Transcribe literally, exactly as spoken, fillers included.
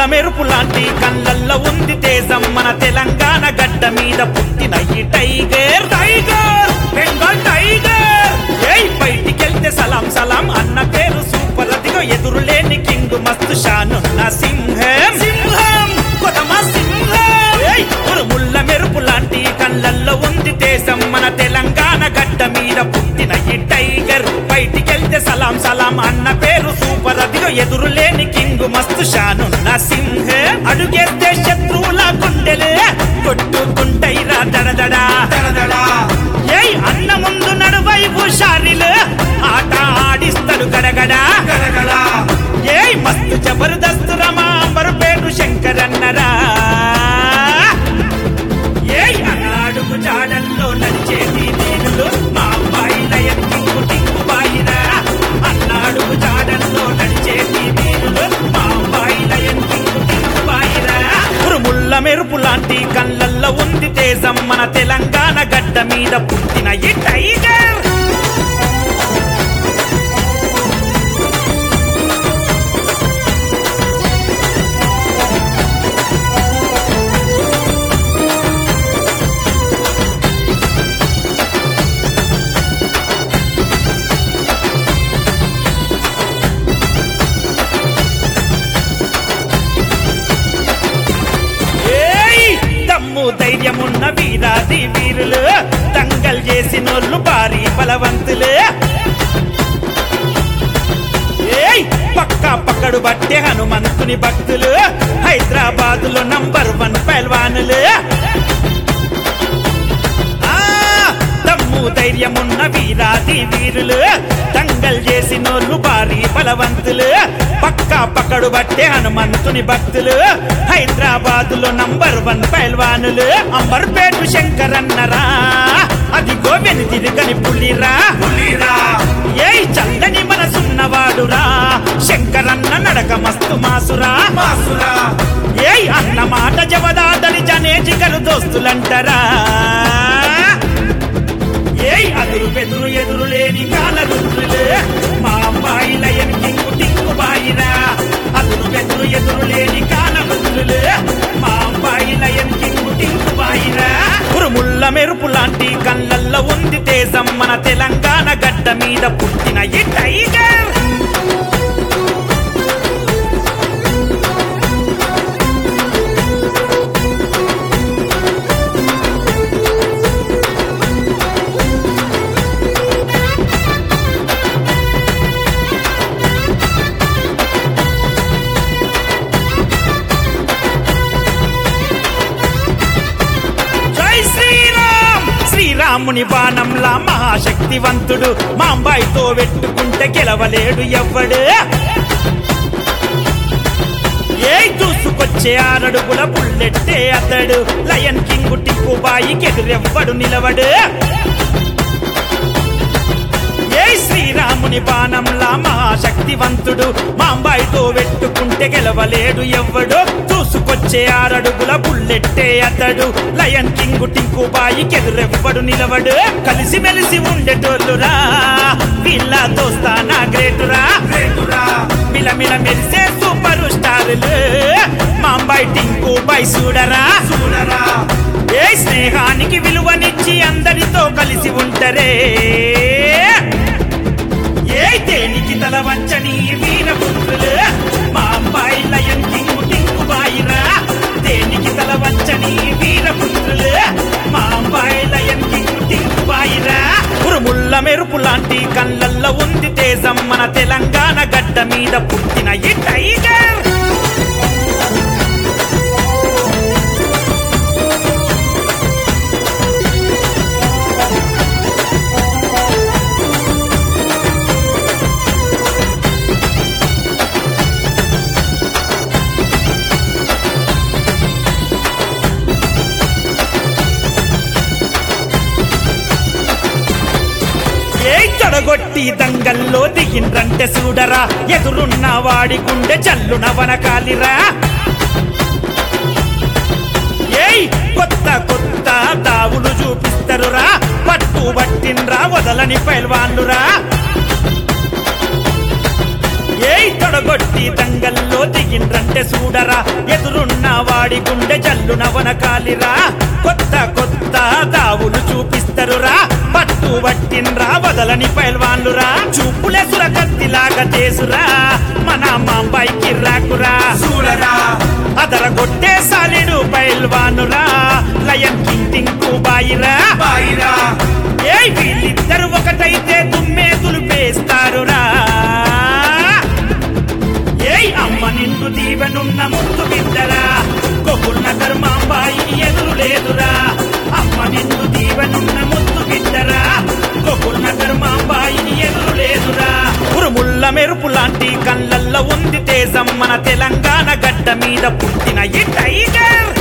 మెరుపు లాంటి కళ్ళల్లో ఉంది తేజం మన తెలంగాణ గడ్డ మీద పుట్టిన ఈ టైగర్ టైగర్ బెంగాల్ టైగర్ ఏయ్ బయటికెళ్తే సలాం సలాం అన్న పేరు సూపర్ అదిగో ఎదురులేని కింగ్ మస్తు షానున్న సింహం సింహం కొదమ సింహం ఏయ్ ఉరుముల్ల మెరుపు లాంటి కళ్ళల్లో ఉంది తేజం మన తెలంగాణ గడ్డ మీద పుట్టిన ఈ టైగర్ బయటికెళ్తే సలాం సలాం అన్న పేరు సూపర్ అదిగో ఎదురులేని కింగ్ మస్తు షానున్న సింహం అడుగేస్తే శత్రువుల గుండెలే కొట్టుకుంటైరా దడదడా దడదడా ఏయ్ అన్న ముందు నడువై హుషారిలు ఆట ఆడిస్తాడు గడగడా గడగడా ఏయ్ మస్తు జబర్దస్త్ రమా అంబరుపేటు శంకరన్నరా ఏయ్ అన్నాడుగు జాడల్లో నడిచేది నీళ్ళు మా అబ్బాయిల ఎత్తింగు టింగు బాయిరా అన్నాడుగు జాడల్లో నడిచేది నీళ్ళు మా అబ్బాయిల ఎత్తింగు టింగు బాయిరా ఉరుముల్ల మెరుపు లాంటి కళ్ళల్లో ఉంది తేజం మన తెలంగాణ గడ్డ మీద పుట్టిన ఈ టైగర్ ధైర్యమున్న వీరాది వీరులు దంగల్ చేసినోళ్ళు భారీ బలవంతులు ఏయ్ పక్కా పక్కడు బట్టే హనుమంతుని భక్తులు హైదరాబాద్ లో నంబర్ వన్ పైల్వానులు ధైర్యమున్న వీరాది వీరులు దంగల్ చేసినోళ్ళు భారీ బలవంతులు పక్కా పక్కడు బట్టే హనుమంతుని భక్తులు హైదరాబాద్ లో నంబర్ వన్ పైల్వానులు అంబర్పేటు శంకరన్నరా అది గోవెని తిరగని పులిరా పులిరా ఏయ్ చల్లని మనసున్నవాడురా శంకరన్న నడక మస్తు మాసురా మాసురా ఏయ్ అన్న మాట జవదాదరి జనేజిగలు దోస్తులంటరా ఏయ్ అదురు బెదురు ఎదురు లేని కాలరుద్రులే మా అమ్మాయిల ఎన్కింగు టింగు బాయిరా అదురు బెదురు ఎదురు లేని కాలరుద్రులే మా అమ్మాయిల ఎన్కింగు టింగు బాయిరా ఉరుముల్ల మెరుపు లాంటి కళ్ళల్లో ఉంది తేజం మన తెలంగాణ గడ్డ మీద పుట్టిన ఈ టైగర్ రాముని బాణంలా మహాశక్తివంతుడు మాంబాయితో వెట్టుకుంటే గెలవలేడు ఎవ్వడు ఏయ్ దూసుకొచ్చే ఆరడుగుల బుల్లెట్టే అతడు లయన్ కింగు టింకు బాయికి ఎదురెవ్వడు నిలవడు ఏయ్ శ్రీరాముని బాణంలా మహాశక్తివంతుడు మాంబాయితో వెట్టుకుంటే గెలవలేడు ఎవ్వడు దూసుకొచ్చే ఆరడుగుల బుల్లెట్టే అతడు లయన్ కింగు టింకు బాయికి ఎదురెవ్వడు నిలవడు కలిసి మెలిసి ఉండేటోళ్ళురా వీళ్ళ దోస్తానా గ్రేటురా గ్రేటురా మిలమిల మెరిసే సూపర్ స్టారులు మాంబాయి టింకు బాయ్ చూడరా చూడరా ఏ స్నేహానికి విలువనిచ్చి అందరితో కలిసి ఉంటరే ఏ దేనికి తల వంచని వీరపుత్రులు మా అమ్మాయి లయన్ కింగు టింగు బాయిరా దేనికి తల వంచని వీరపుత్రులు మా అమ్మాయి లయన్ కింగు టింగు బాయిరా ఉరుముల్ల మెరుపు లాంటి కళ్ళల్లో ఉంది తేజం మన తెలంగాణ గడ్డ మీద పుట్టిన ఈ టైగర్ తొడగొట్టి దంగల్లో దిగిండ్రంటే చూడరా ఎదురున్న వాడి గుండె జల్లున వనకాలిరా ఏయ్ కొత్త కొత్త దావులు చూపిస్తరురా పట్టు పట్టిండ్రా వదలని పైల్వాన్లురా ఏయ్ తొడగొట్టి దంగల్లో దిగిండ్రంటే చూడరా ఎదురున్న వాడి గుండె జల్లున వనకాలిరా కొత్త కొత్త దావులు చూపిస్తరురా పట్టు పట్టిన్రా వదలని పైల్వాన్లురా చూపులే సురకత్తిలాగా చేసురా మన మాంబాయికి రాకురా చూడరా అదర కొట్టే సాలిడు పైల్వానురా లయన్ కింగ్ టింకు బాయిరా బాయిరా ఏయ్ వీళ్ళిద్దరు ఒకటైతే దుమ్మేతులు పేస్తారురా ఏయ్ అమ్మ నిన్ను దీవెనున్న ముద్దు బిడ్డరా గోకుల్న ధర్మాంబాయిని ఎదురు లేదురా అమ్మ నిన్ను దీవెనున్న ముద్దు బిడ్డరా గోకుల్న ధర్మాంబాయిని ఎదురు లేదురా ఉరుముల్ల మెరుపు లాంటి కళ్ళల్లో ఉంది తేజం మన తెలంగాణ గడ్డ మీద పుట్టిన ఈ టైగర్